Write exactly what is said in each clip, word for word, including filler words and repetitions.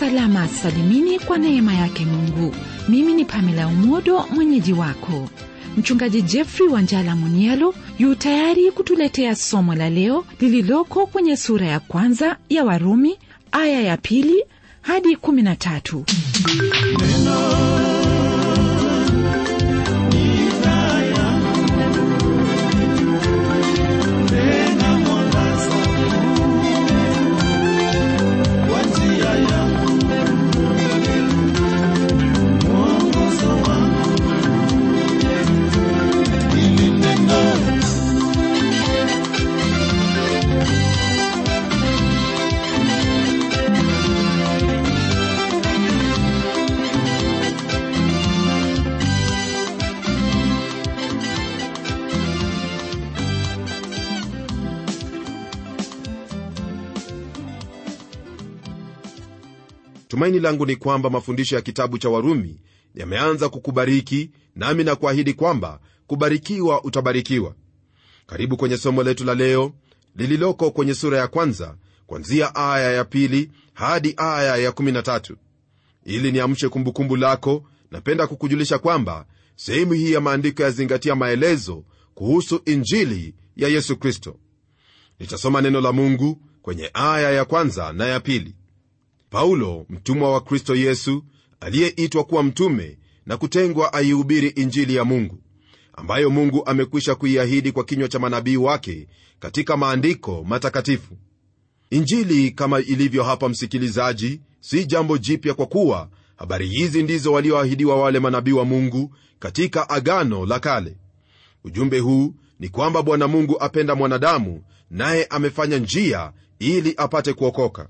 salama salimini kwa neema yake Mungu. Mimi ni Pamela Umodo, mwenyeji wako. Mchungaji Jeffrey Wanjala Munialo yu tayari kutuletea somo la leo lililoko kwenye sura ya kwanza ya Warumi aya ya pili hadi kumi na tatu. Tumaini langu ni kwamba mafundisho ya kitabu cha Warumi yameanza kukubariki, nami na kuahidi kwamba kubarikiwa utabarikiwa. Karibu kwenye somo letu la leo lililoko kwenye sura ya kwanza kuanzia aya ya pili hadi aya ya kumi na tatu. Ili niamshe kumbukumbu lako, napenda kukujulisha kwamba sehemu hii ya maandiko yazingatia maelezo kuhusu injili ya Yesu Kristo. Nitasoma neno la Mungu kwenye aya ya kwanza na ya pili. Paulo, mtumwa wa Kristo Yesu, aliyeitwa kuwa mtume na kutengwa aihubiri injili ya Mungu, ambayo Mungu amekwisha kuiahidi kwa kinywa cha manabii wake katika maandiko matakatifu. Injili, kama ilivyo hapa msikilizaji, si jambo jipya, kwa kuwa habari hizi ndizo walioahidiwa wale manabii wa Mungu katika Agano la Kale. Ujumbe huu ni kwamba Bwana Mungu apenda mwanadamu, naye amefanya njia ili apate kuokoka.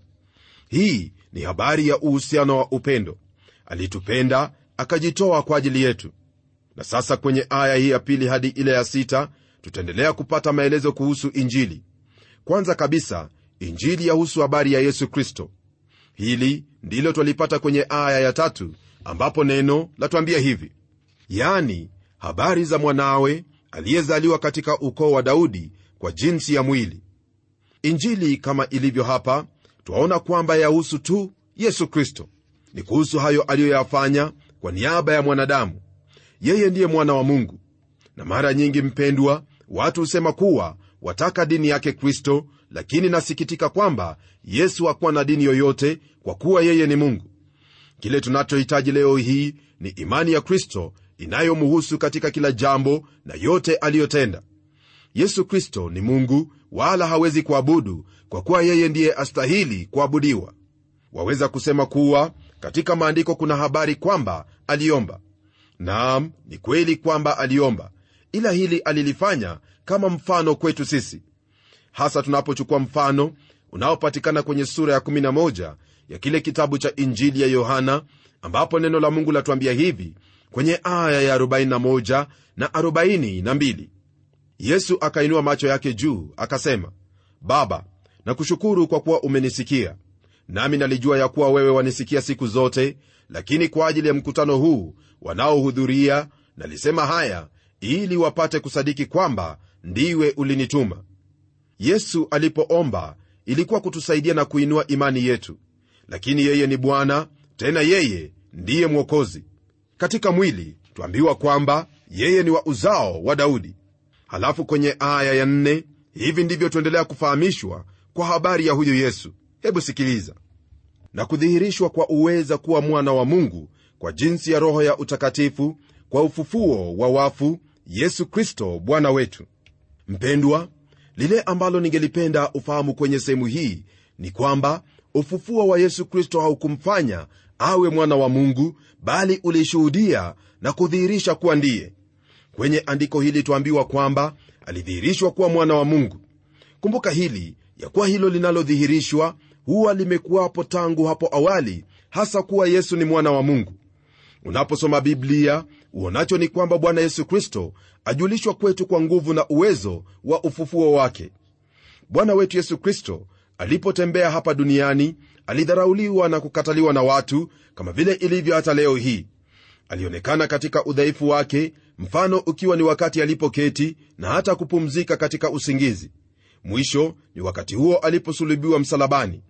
Hii ni habari ya uhusiano wa upendo. Alitupenda akajitoa kwa ajili yetu. Na sasa kwenye aya hii ya pili hadi ile ya sita tutaendelea kupata maelezo kuhusu injili. Kwanza kabisa, injili yahusu habari ya Yesu Kristo. Hili ndilo twalipata kwenye aya ya tatu, ambapo neno latuambia hivi: yaani habari za mwanawe aliyezaliwa katika ukoo wa Daudi kwa jinsi ya mwili. Injili, kama ilivyo hapa, twaona kwamba yahusu tu Yesu Kristo. Ni kuhusu hayo aliyoyafanya kwa niaba ya mwanadamu. Yeye ndiye mwana wa Mungu. Na mara nyingi, mpendwa, watu husema kuwa wataka dini yake Kristo, lakini nasikitika kwamba Yesu hakuwa na dini yoyote, kwa kuwa yeye ni Mungu. Kile tunachohitaji leo hii ni imani ya Kristo inayomhusu katika kila jambo na yote aliyotenda. Yesu Kristo ni Mungu, wala hawezi kuabudu, kwa kuwa yeye ndiye astahili kuabudiwa. Waweza kusema kuwa katika maandiko kuna habari kwamba aliomba. Naam, ni kweli kwamba aliomba, ila hili alilifanya kama mfano kwetu sisi, hasa tunapochukua mfano unaopatikana kwenye sura ya kumi na moja ya kile kitabu cha Injili ya Yohana, ambapo neno la Mungu latuambia hivi kwenye aya ya arobaini na moja na arobaini na mbili: Yesu akainua macho yake juu akasema, Baba, nakushukuru kwa kuwa umenisikia. Nami nalijua ya kuwa wewe wanisikia siku zote, lakini kwa ajili ya mkutano huu wanaohudhuria nalisema haya, ili wapate kusadiki kwamba ndiwe ulinituma. Yesu alipoomba ilikuwa kutusaidia na kuinua imani yetu, lakini yeye ni Bwana, tena yeye ndiye Mwokozi. Katika mwili tuambiwa kwamba yeye ni wa uzao wa Daudi. Halafu kwenye aya ya nne, hivi ndivyo tuendelea kufahamishwa kwa habari ya huyu Yesu. Hebu sikiliza: na kudhihirishwa kwa uweza kuwa mwana wa Mungu kwa jinsi ya Roho ya utakatifu, kwa ufufuo wa wafu, Yesu Kristo Bwana wetu. Mpendwa, lile ambalo ningelipenda ufahamu kwenye sehemu hii ni kwamba ufufuo wa Yesu Kristo haukumfanya awe mwana wa Mungu, bali ulishuhudia na kudhihirisha kuwa ndiye. Kwenye andiko hili tuambiwa kwamba alidhihirishwa kuwa mwana wa Mungu. Kumbuka hili, ya kuwa hilo linalodhihirishwa huwa limekuwapo tangu hapo awali, hasa kuwa Yesu ni mwana wa Mungu. Unaposoma Biblia uonacho ni kwamba Bwana Yesu Kristo ajulishwa kwetu kwa nguvu na uwezo wa ufufuo wake. Bwana wetu Yesu Kristo alipotembea hapa duniani alidharauliwa na kukataliwa na watu, kama vile ilivyo hata leo hii. Alionekana katika udhaifu wake, mfano ukiwa ni wakati alipoketi na hata kupumzika katika usingizi. Mwisho ni wakati huo aliposulubiwa msalabani.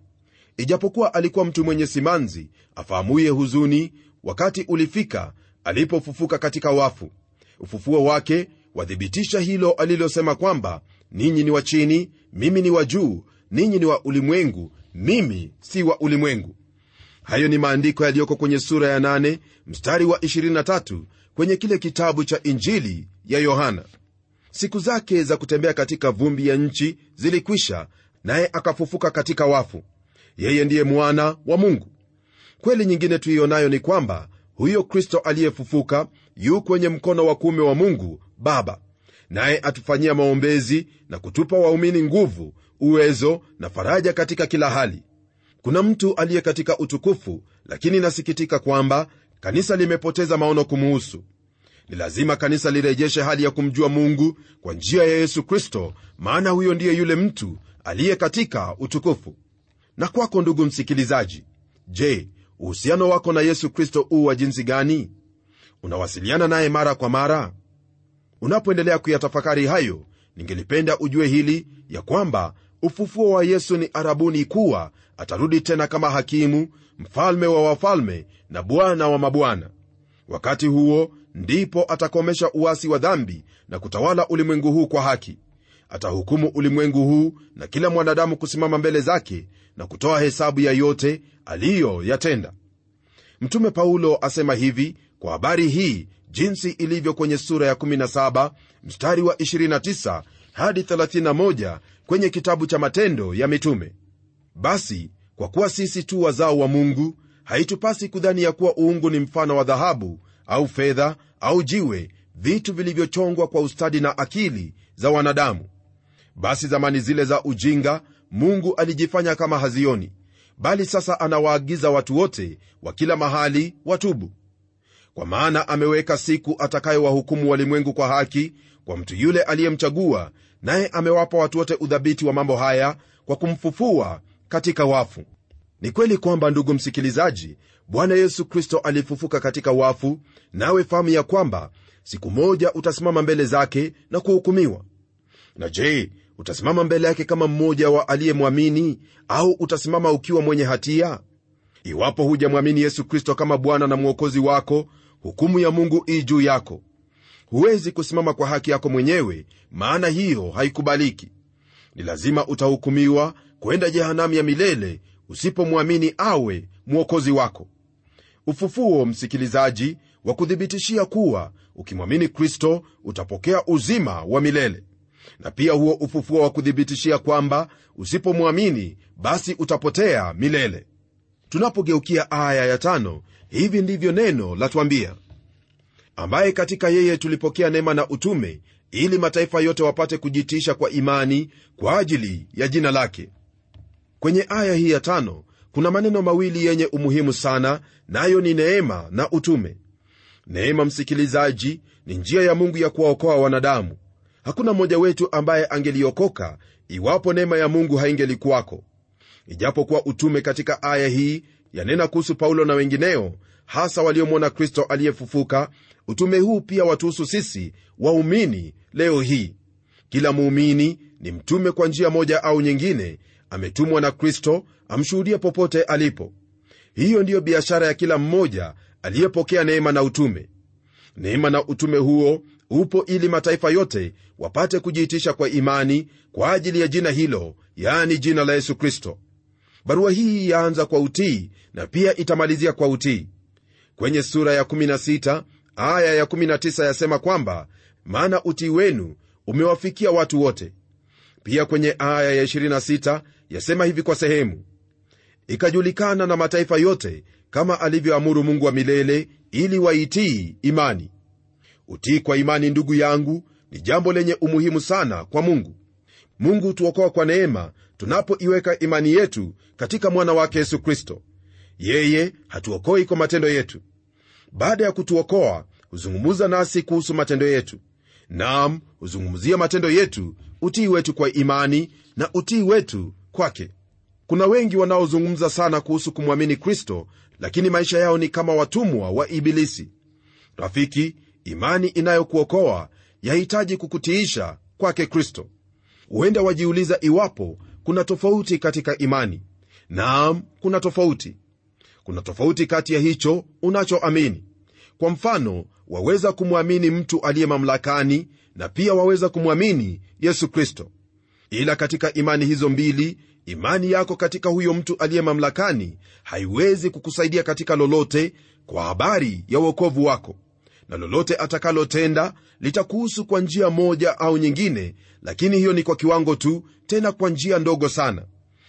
ijapokuwa alikuwa mtu mwenye simanzi afahamuye huzuni, wakati ulifika alipofufuka katika wafu. Ufufuo wake wathibitisha hilo alilosema kwamba ninyi ni wa chini, mimi ni wa juu, ninyi ni wa ulimwengu, mimi si wa ulimwengu. Hayo ni maandiko yaliyoko kwenye sura ya nane mstari wa ishirini na tatu kwenye kile kitabu cha Injili ya Yohana. Siku zake za kutembea katika vumbi ya nchi zilikwisha, naye akafufuka katika wafu. Yeye ndiye mwana wa Mungu. Kweli nyingine tuionayo ni kwamba huyo Kristo aliyefufuka yu kwenye mkono wa kuume wa Mungu Baba, naye atufanyia maombezi na kutupa waumini nguvu, uwezo na faraja katika kila hali. Kuna mtu aliye katika utukufu, lakini nasikitika kwamba kanisa limepoteza maono kumuhusu. Ni lazima kanisa lirejeshe hali ya kumjua Mungu kwa njia ya Yesu Kristo, maana huyo ndiye yule mtu aliye katika utukufu. Na kwako ndugu msikilizaji, je, uhusiano wako na Yesu Kristo u wa jinsi gani? Unawasiliana naye mara kwa mara? Unapoendelea kuyatafakari hayo, ningelipenda ujue hili, ya kwamba ufufuo wa Yesu ni arabuni kuwa atarudi tena kama hakimu, mfalme wa wafalme na bwana wa mabwana. Wakati huo ndipo atakomesha uasi wa dhambi na kutawala ulimwengu huu kwa haki. Atahukumu ulimwengu huu na kila mwanadamu kusimama mbele zake na kutoa hesabu ya yote aliyoyatenda. Mtume Paulo asema hivi kwa habari hii, jinsi ilivyo kwenye sura ya kumi na saba mstari wa ishirini na tisa hadi thelathini na moja kwenye kitabu cha Matendo ya Mitume: basi kwa kuwa sisi tu wazao wa Mungu, haitupasi kudhani ya kuwa uungu ni mfano wa dhahabu au fedha au jiwe, vitu vilivyochongwa kwa ustadi na akili za wanadamu. Basi zamani zile za ujinga Mungu alijifanya kama hazioni, bali sasa anawaagiza watu wote wa kila mahali watubu. Kwa maana ameweka siku atakayowahukumu walimwengu kwa haki kwa mtu yule aliyemchagua, naye amewapa watu wote udhabiti wa mambo haya kwa kumfufua katika wafu. Ni kweli kwamba, ndugu msikilizaji, Bwana Yesu Kristo alifufuka katika wafu, nawe fahamu ya kwamba siku moja utasimama mbele zake na kuhukumiwa. Na je, utasimama mbele yake kama mmoja wa aliyemwamini, au utasimama ukiwa mwenye hatia? Iwapo hujamwamini Yesu Kristo kama Bwana na Mwokozi wako, hukumu ya Mungu i juu yako. Huwezi kusimama kwa haki yako mwenyewe, maana hiyo haikubaliki. Ni lazima utahukumiwa kwenda jehanamu ya milele usipomwamini awe Mwokozi wako. Ufufuo, msikilizaji, wa kuthibitishia kuwa ukimwamini Kristo utapokea uzima wa milele, na pia huo ufufuo wa kuthibitishia kwamba usipomwamini basi utapotea milele. Tunapogeukia aya ya tano, hivi ndivyo neno latuambia: ambaye katika yeye tulipokea neema na utume, ili mataifa yote wapate kujitiisha kwa imani kwa ajili ya jina lake. Kwenye aya hii ya tano kuna maneno mawili yenye umuhimu sana, nayo ni neema na utume. Neema, msikilizaji, ni njia ya Mungu ya kuwaokoa wanadamu. Hakuna mmoja wetu ambaye angeliokoka iwapo neema ya Mungu haingelikuwako. Ijapokuwa utume katika aya hii yanena kuhusu Paulo na wengineo, hasa waliomwona Kristo aliyefufuka, utume huu pia watuhusu sisi waumini leo hii. Kila muumini ni mtume kwa njia moja au nyingine, ametumwa na Kristo amshuhudie popote alipo. Hiyo ndiyo biashara ya kila mmoja aliyepokea neema na utume. Neema na utume huo upo ili mataifa yote wapate kujiitisha kwa imani kwa ajili ya jina hilo, yaani jina la Yesu Kristo. Barua hii yaanza kwa utii na pia itamalizia kwa utii. Kwenye sura ya kumi na sita aya ya kumi na tisa yasema kwamba maana utii wenu umewafikia watu wote. Pia kwenye aya ya ishirini na sita yasema hivi kwa sehemu: ikajulikana na mataifa yote kama alivyoamuru Mungu wa milele, ili waitii imani. Utii kwa imani, ndugu yangu, ni jambo lenye umuhimu sana kwa Mungu. Mungu hutuokoa kwa neema tunapoiweka imani yetu katika mwana wake Yesu Kristo. Yeye hatuokoi kwa matendo yetu. Baada ya kutuokoa, huzungumza nasi kuhusu matendo yetu. Naam, huzungumzia matendo yetu, utii wetu kwa imani na utii wetu kwake. Kuna wengi wanaozungumza sana kuhusu kumwamini Kristo, lakini maisha yao ni kama watumwa wa Ibilisi. Rafiki, imani inayokuokoa yahitaji kukutiisha kwake Kristo. Huenda wajiuliza iwapo kuna tofauti katika imani. Naam, kuna tofauti. Kuna tofauti kati ya hicho unachoamini. Kwa mfano, waweza kumwamini mtu aliye mamlakani na pia waweza kumwamini Yesu Kristo. Ila katika imani hizo mbili, imani yako katika huyo mtu aliye mamlakani haiwezi kukusaidia katika lolote kwa habari ya wokovu wako, na lolote atakalotenda litakuhusu kwa njia moja au nyingine, lakini hiyo ni kwa kiwango tu, tena kwa njia ndogo sana.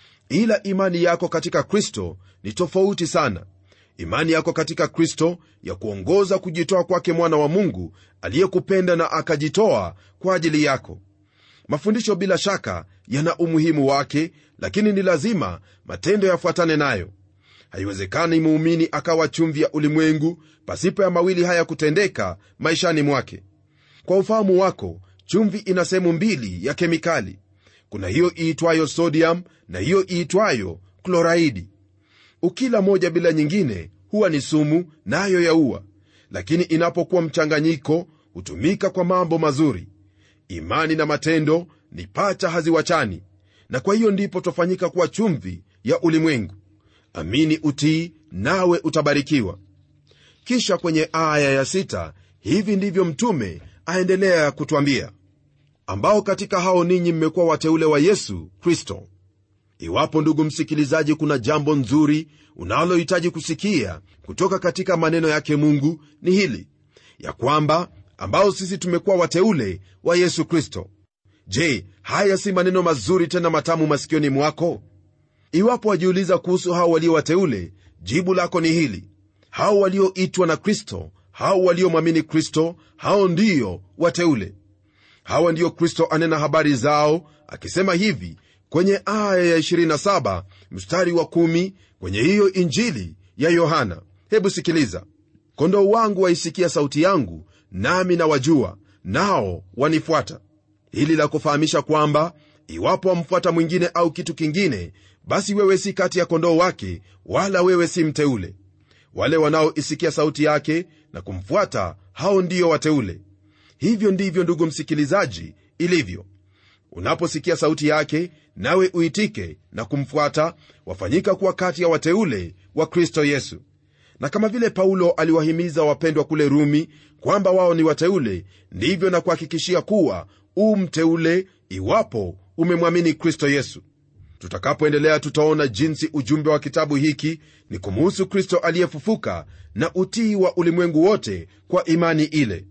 Ila imani yako katika Kristo ni tofauti sana. Imani yako katika Kristo ya kuongoza kujitoa kwake mwana wa Mungu aliyekupenda na akajitoa kwa ajili yako. Mafundisho bila shaka yana umuhimu wake, lakini ni lazima matendo yafuatane nayo. Haiwezekani muumini akawa chumvi ya ulimwengu pasipo ya mawili haya kutendeka maishani mwake. Kwa ufahamu wako, chumvi ina sehemu mbili ya kemikali. Kuna hiyo iitwayo sodium na hiyo iitwayo kloraidi. Ukila moja bila nyingine huwa ni sumu, nayo na yaua, lakini inapokuwa mchanganyiko hutumika kwa mambo mazuri. Imani na matendo ni pacha, haziwachani, na kwa hiyo ndipo tofanyika kuwa chumvi ya ulimwengu. Amini, utii, nawe utabarikiwa. Kisha kwenye aya ya sita, hivi ndivyo mtume aendelea kutuambia: ambao katika hao ninyi mmekuwa wateule wa Yesu Kristo. Iwapo ndugu msikilizaji, kuna jambo nzuri unalohitaji kusikia kutoka katika maneno yake Mungu, ni hili ya kwamba ambao sisi tumekuwa wateule wa Yesu Kristo. Je, haya si maneno mazuri tena matamu masikioni mwako? Iwapo wajiuliza kuhusu hao walio wateule, jibu lako ni hili: hao walioitwa na Kristo, hao waliomwamini Kristo, hao ndio wateule. Hawa ndio Kristo anena habari zao akisema hivi kwenye aya ya ishirini na saba mstari wa kumi kwenye hiyo Injili ya Yohana. Hebu sikiliza: kondoo wangu waisikia sauti yangu, nami na wajua, nao wanifuata. Hili la kufahamisha kwamba iwapo wamfuata mwingine au kitu kingine, basi wewe si kati ya kondoo wake, wala wewe si mteule. Wale wanaoisikia sauti yake na kumfuata, hao ndio wateule. Hivyo ndivyo, ndugu msikilizaji, ilivyo. Unaposikia sauti yake nawe uitike na kumfuata, wafanyika kuwa kati ya wateule wa Kristo Yesu. Na kama vile Paulo aliwahimiza wapendwa kule Rumi kwamba wao ni wateule, ndivyo na kuhakikishia kuwa u mteule iwapo umemwamini Kristo Yesu. Tutakapoendelea tutaona jinsi ujumbe wa kitabu hiki ni kumuhusu Kristo aliyefufuka na utii wa ulimwengu wote kwa imani ile.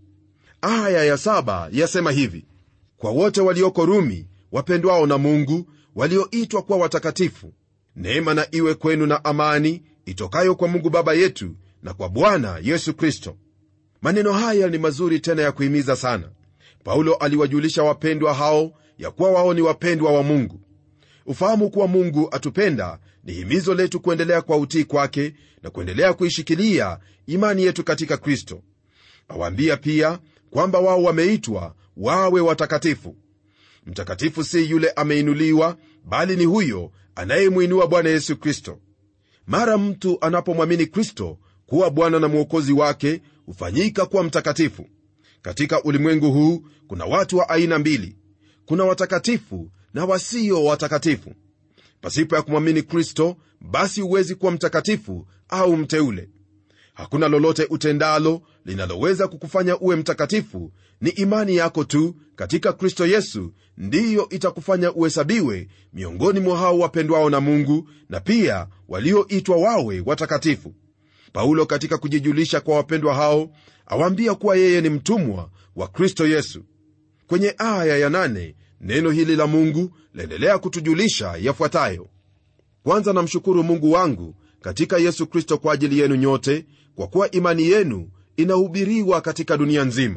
Aya ya saba yasema hivi: kwa wote walioko Rumi, wapendwao na Mungu, walioitwa kwa watakatifu, neema na iwe kwenu na amani itokayo kwa Mungu Baba yetu na kwa Bwana Yesu Kristo. Maneno haya ni mazuri tena ya kuhimiza sana. Paulo aliwajulisha wapendwa hao ya kuwa wao ni wapendwa wa Mungu. Ufahamu kuwa Mungu atupenda ni himizo letu kuendelea kwa utii kwake na kuendelea kuishikilia imani yetu katika Kristo. Awaambia pia kwamba wao wameitwa wawe watakatifu. Mtakatifu si yule ameinuliwa, bali ni huyo anayemuinua Bwana Yesu Kristo. Mara mtu anapomwamini Kristo kuwa Bwana na Mwokozi wake, hufanyika kuwa mtakatifu. Katika ulimwengu huu kuna watu wa aina mbili: kuna watakatifu na wasio watakatifu. Pasipo ya kumwamini Kristo, basi huwezi kuwa mtakatifu au mteule. Hakuna lolote utendalo linaloweza kukufanya uwe mtakatifu. Ni imani yako tu katika Kristo Yesu ndiyo itakufanya uhesabiwe miongoni mwa hao wapendwao na Mungu, na pia walioitwa wawe watakatifu. Paulo katika kujijulisha kwa wapendwa hao awaambia kuwa yeye ni mtumwa wa Kristo Yesu. Kwenye aya ya nane neno hili la Mungu laendelea kutujulisha yafuatayo: kwanza namshukuru Mungu wangu katika Yesu Kristo kwa ajili yenu nyote, kwa kuwa imani yenu inahubiriwa katika dunia nzima.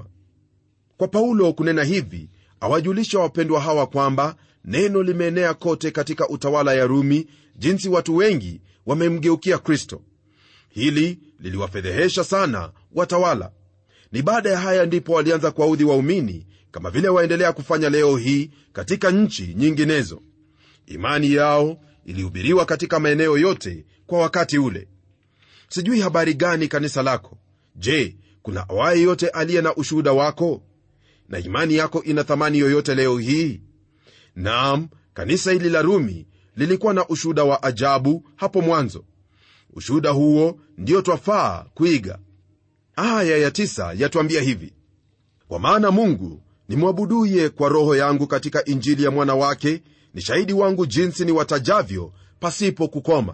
Kwa Paulo kunena hivi, awajulisha wapendwa hawa kwamba neno limeenea kote katika utawala ya Rumi, jinsi watu wengi wamemgeukia Kristo. Hili liliwafedhehesha sana watawala. Ni baada ya haya ndipo walianza kuwaudhi waumini, kama vile waendelea kufanya leo hii katika nchi nyinginezo. Imani yao ilihubiriwa katika maeneo yote kwa wakati ule. Sijui habari gani kanisa lako. Je, kuna awaye yote aliye na ushuhuda wako? Na imani yako ina thamani yoyote leo hii? Naam, kanisa hili la Rumi lilikuwa na ushuhuda wa ajabu hapo mwanzo. Ushuhuda huo ndio twafaa kuiga. Aya ya tisa yatuambia hivi: kwa maana Mungu nimwabuduye kwa roho yangu katika injili ya mwana wake ni shahidi wangu jinsi ni watajavyo pasipo kukoma.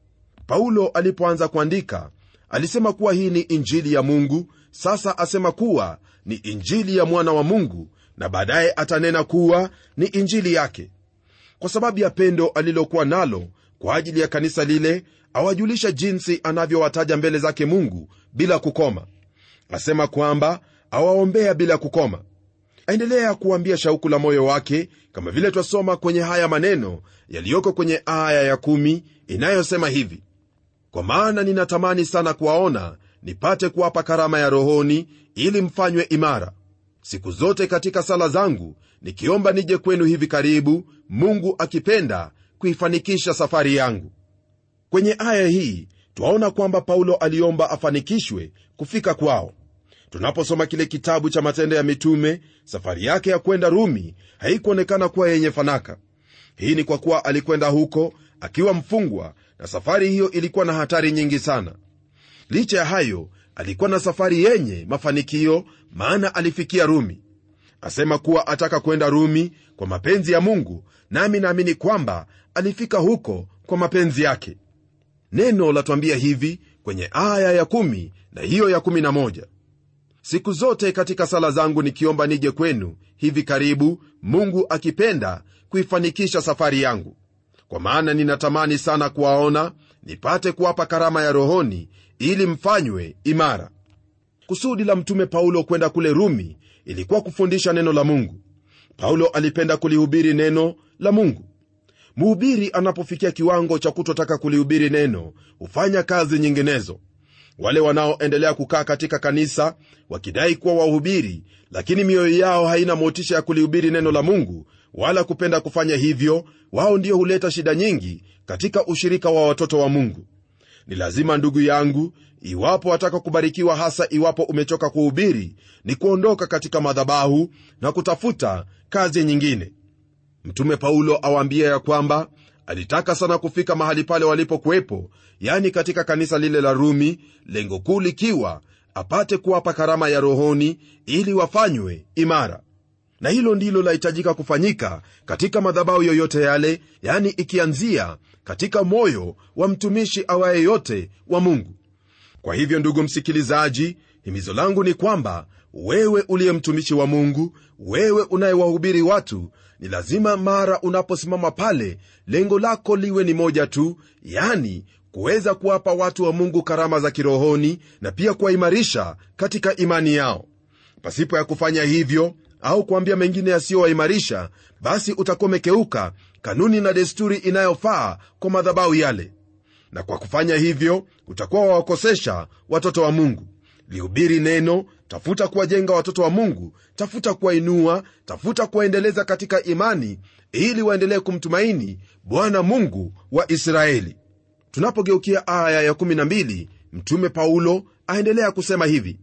Paulo alipoanza kuandika alisema kuwa hii ni injili ya Mungu. Sasa asema kuwa ni injili ya mwana wa Mungu, na baadaye atanena kuwa ni injili yake. Kwa sababu ya pendo alilokuwa nalo kwa ajili ya kanisa lile, awajulisha jinsi anavyowataja mbele zake Mungu bila kukoma. Asema kwamba awaombea bila kukoma. Aendelea kuambia shauku la moyo wake, kama vile twasoma kwenye haya maneno yaliyoko kwenye aya ya kumi inayosema hivi: kwa maana ninatamani sana kuwaona, nipate kuwapa karama ya rohoni, ili mfanywe imara. Siku zote katika sala zangu nikiomba nije kwenu hivi karibu, Mungu akipenda kuifanikisha safari yangu. Kwenye aya hii twaona kwamba Paulo aliomba afanikishwe kufika kwao. Tunaposoma kile kitabu cha Matendo ya Mitume, safari yake ya kwenda Rumi haikuonekana kuwa yenye fanaka. Hii ni kwa kuwa alikwenda huko akiwa mfungwa, na safari hiyo ilikuwa na hatari nyingi sana. Licha ya hayo, alikuwa na safari yenye mafanikio, maana alifikia Rumi. Asema kuwa ataka kwenda Rumi kwa mapenzi ya Mungu, nami naamini kwamba alifika huko kwa mapenzi yake. Neno latuambia hivi kwenye aya ya kumi na hiyo ya kumi na moja: siku zote katika sala zangu nikiomba nije kwenu hivi karibu, Mungu akipenda kuifanikisha safari yangu. Kwa maana ninatamani sana kuwaona, nipate kuwapa karama ya rohoni, ili mfanywe imara. Kusudi la mtume Paulo kwenda kule Rumi ilikuwa kufundisha neno la Mungu. Paulo alipenda kulihubiri neno la Mungu. Mhubiri anapofikia kiwango cha kutotaka kulihubiri neno, hufanya kazi nyinginezo. Wale wanaoendelea kukaa katika kanisa wakidai kuwa wahubiri, lakini mioyo yao haina motisha ya kulihubiri neno la Mungu wala kupenda kufanya hivyo, wao ndio huleta shida nyingi katika ushirika wa watoto wa Mungu. Ni lazima, ndugu yangu, iwapo wataka kubarikiwa, hasa iwapo umechoka kuhubiri, ni kuondoka katika madhabahu na kutafuta kazi nyingine. Mtume Paulo awaambia ya kwamba alitaka sana kufika mahali pale walipokuwepo, yani katika kanisa lile la Rumi, lengo kuu likiwa apate kuwapa karama ya rohoni ili wafanywe imara. Na hilo ndilo lahitajika kufanyika katika madhabahu yoyote yale, yani ikianzia katika moyo wa mtumishi awaye yote wa Mungu. Kwa hivyo, ndugu msikilizaji, himizo langu ni kwamba wewe uliye mtumishi wa Mungu, wewe unayewahubiri watu, ni lazima mara unaposimama pale, lengo lako liwe ni moja tu, yani kuweza kuwapa watu wa Mungu karama za kirohoni na pia kuwaimarisha katika imani yao. Pasipo ya kufanya hivyo au kuambia mengine yasiyowaimarisha, basi utakuwa umekeuka kanuni na desturi inayofaa kwa madhabahu yale, na kwa kufanya hivyo utakuwa wawakosesha watoto wa Mungu. Lihubiri neno, tafuta kuwajenga watoto wa Mungu, tafuta kuwainua, tafuta kuwaendeleza katika imani, ili waendelee kumtumaini Bwana Mungu wa Israeli. Tunapogeukia aya ya kumi na mbili, mtume Paulo aendelea kusema hivi: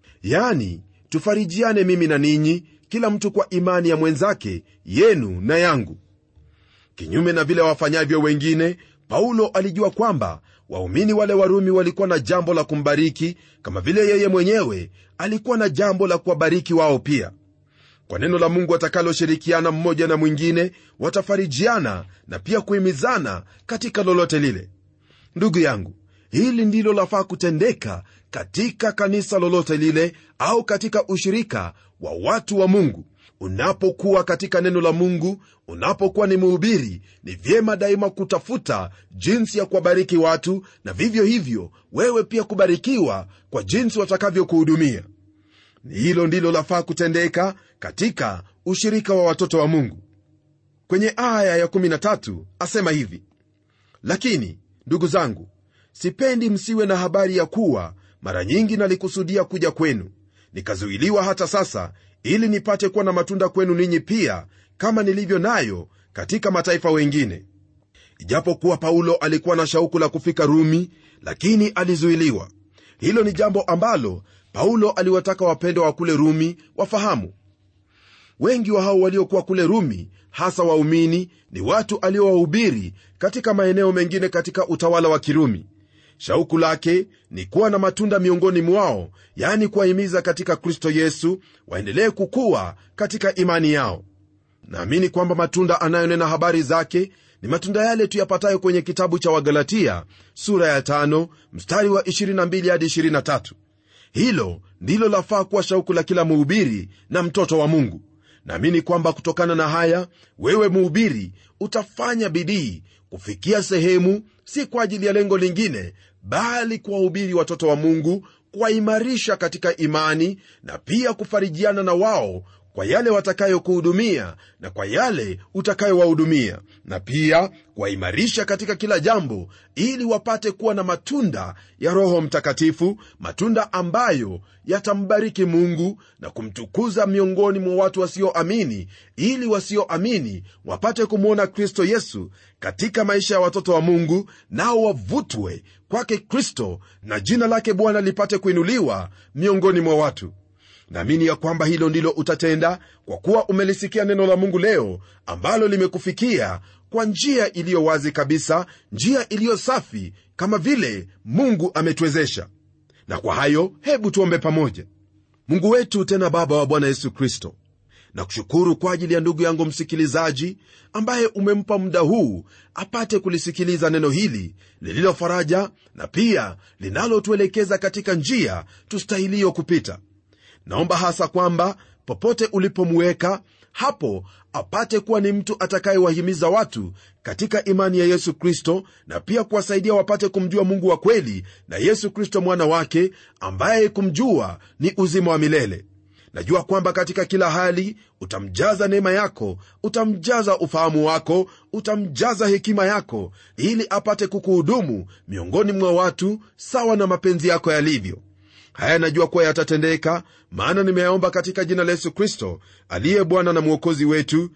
yani tufarijiane mimi na ninyi, kila mtu kwa imani ya mwenzake, yenu na yangu. Kinyume na vile wafanyavyo wengine, Paulo alijua kwamba waumini wale Warumi walikuwa na jambo la kumbariki, kama vile yeye mwenyewe alikuwa na jambo la kuwabariki wao pia. Kwa neno la Mungu watakaloshirikiana mmoja na mwingine, watafarijiana na pia kuhimizana katika lolote lile. Ndugu yangu, hili ndilo lafaa kutendeka katika kanisa lolote lile, au katika ushirika wa watu wa Mungu. Unapokuwa katika neno la Mungu, unapokuwa ni mhubiri, ni vyema daima kutafuta jinsi ya kuwabariki watu, na vivyo hivyo wewe pia kubarikiwa kwa jinsi watakavyokuhudumia. Hilo ndilo lafaa kutendeka katika ushirika wa watoto wa Mungu. Kwenye aya ya kumi na tatu asema hivi: lakini ndugu zangu, sipendi msiwe na habari ya kuwa mara nyingi nalikusudia kuja kwenu, nikazuiliwa hata sasa, ili nipate kuwa na matunda kwenu ninyi pia, kama nilivyo nayo katika mataifa wengine. Ijapokuwa Paulo alikuwa na shauku la kufika Rumi, lakini alizuiliwa. Hilo ni jambo ambalo Paulo aliwataka wapendwa wa kule Rumi wafahamu. Wengi wa hao waliokuwa kule Rumi, hasa waumini, ni watu aliowahubiri katika maeneo mengine katika utawala wa Kirumi. Shauku lake ni kuwa na matunda miongoni mwao, yani kuwahimiza katika Kristo Yesu waendelee kukua katika imani yao. Naamini kwamba matunda anayonena habari zake ni matunda yale tuyapatayo kwenye kitabu cha Wagalatia sura ya tano mstari wa ishirini na mbili hadi ishirini na tatu. Hilo ndilo lafaa kuwa shauku la kila mhubiri na mtoto wa Mungu. Naamini kwamba kutokana na haya, wewe mhubiri utafanya bidii kufikia sehemu, si kwa ajili ya lengo lingine, bali kuwahubiri watoto wa Mungu, kuwaimarisha katika imani, na pia kufarijiana na wao kwa yale watakayokuhudumia na kwa yale utakayowahudumia, na pia kuwaimarisha katika kila jambo, ili wapate kuwa na matunda ya Roho Mtakatifu, matunda ambayo yatambariki Mungu na kumtukuza miongoni mwa watu wasioamini, ili wasioamini wapate kumwona Kristo Yesu katika maisha ya watoto wa Mungu, nao wavutwe kwake Kristo, na jina lake Bwana lipate kuinuliwa miongoni mwa watu. Naamini ya kwamba hilo ndilo utatenda, kwa kuwa umelisikia neno la Mungu leo, ambalo limekufikia kwa njia iliyo wazi kabisa, njia iliyo safi, kama vile Mungu ametuwezesha. Na kwa hayo, hebu tuombe pamoja. Mungu wetu tena Baba wa Bwana Yesu Kristo, na kushukuru kwa ajili ya ndugu yangu msikilizaji, ambaye umempa muda huu apate kulisikiliza neno hili lililo faraja, na pia linalotuelekeza katika njia tustahilio kupita. Naomba hasa kwamba popote ulipomweka hapo, apate kuwa ni mtu atakayewahimiza watu katika imani ya Yesu Kristo, na pia kuwasaidia wapate kumjua Mungu wa kweli na Yesu Kristo mwana wake, ambaye kumjua ni uzima wa milele. Najua kwamba katika kila hali utamjaza neema yako, utamjaza ufahamu wako, utamjaza hekima yako, ili apate kukuhudumu miongoni mwa watu sawa na mapenzi yako yalivyo. Haya najua kuwa yatatendeka, maana nimeyaomba katika jina la Yesu Kristo, aliye Bwana na Mwokozi wetu.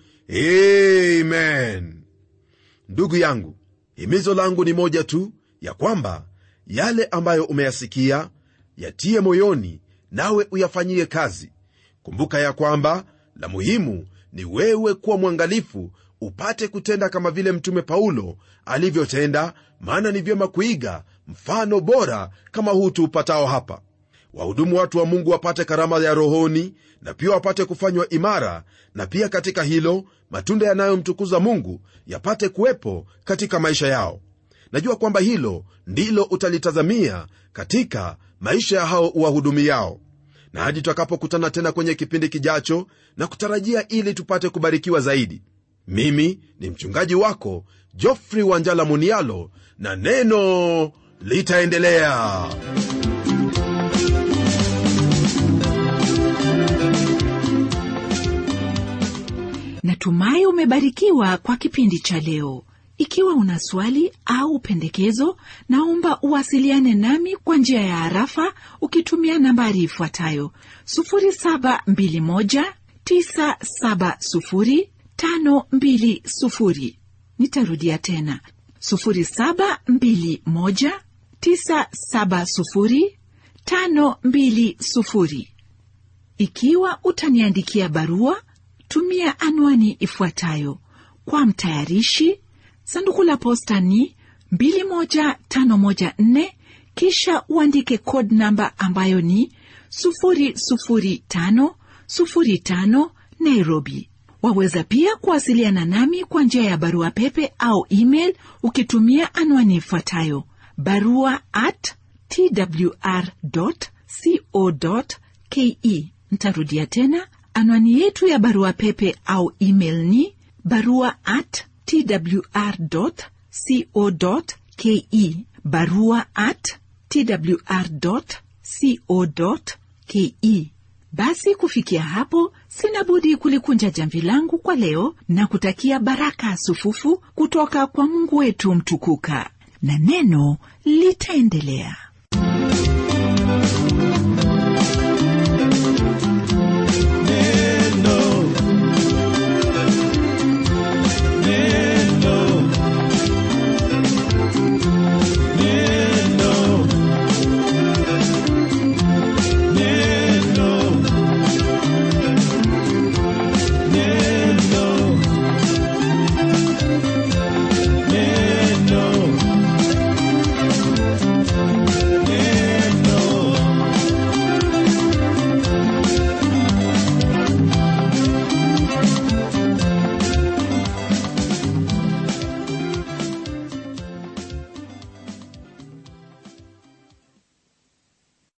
Amen. Ndugu yangu, himizo langu ni moja tu, ya kwamba yale ambayo umeyasikia yatie moyoni, nawe uyafanyie kazi. Kumbuka ya kwamba la muhimu ni wewe kuwa mwangalifu, upate kutenda kama vile mtume Paulo alivyotenda, maana ni vyema kuiga mfano bora kama huu tuupatao hapa. Wahudumu watu wa Mungu wapate karama ya rohoni, na pia wapate kufanywa imara, na pia katika hilo matunda yanayomtukuza Mungu yapate kuwepo katika maisha yao. Najua kwamba hilo ndilo utalitazamia katika maisha ya hao wahudumiao. Na hadi tutakapokutana tena kwenye kipindi kijacho, na kutarajia ili tupate kubarikiwa zaidi. Mimi ni mchungaji wako Geoffrey Wanjala Munialo, na neno litaendelea. Natumai umebarikiwa kwa kipindi cha leo. Ikiwa una swali au pendekezo, naomba uwasiliane nami kwa njia ya harafa ukitumia nambari ifuatayo: sufuri saba mbili moja tisa saba sufuri tano mbili sufuri. Nitarudia tena: sufuri saba mbili moja tisa saba sufuri tano mbili sufuri. Ikiwa utaniandikia barua, tumia anwani ifuatayo: kwa mtayarishi, sanduku la posta ni mbili moja tano moja nne, kisha uandike code namba ambayo ni sufuri sufuri tano sufuri tano, Nairobi. Waweza pia kuwasiliana nami kwa njia ya barua pepe au email ukitumia anwani ifuatayo: barua at twr dot co dot ke. Nitarudia tena, anwani yetu ya barua pepe au email ni barua at twr dot co dot ke, barua at twr dot co dot ke. Basi kufikia hapo, sina budi kulikunja jamvi langu kwa leo na kutakia baraka sufufu kutoka kwa Mungu wetu mtukuka, na neno litaendelea.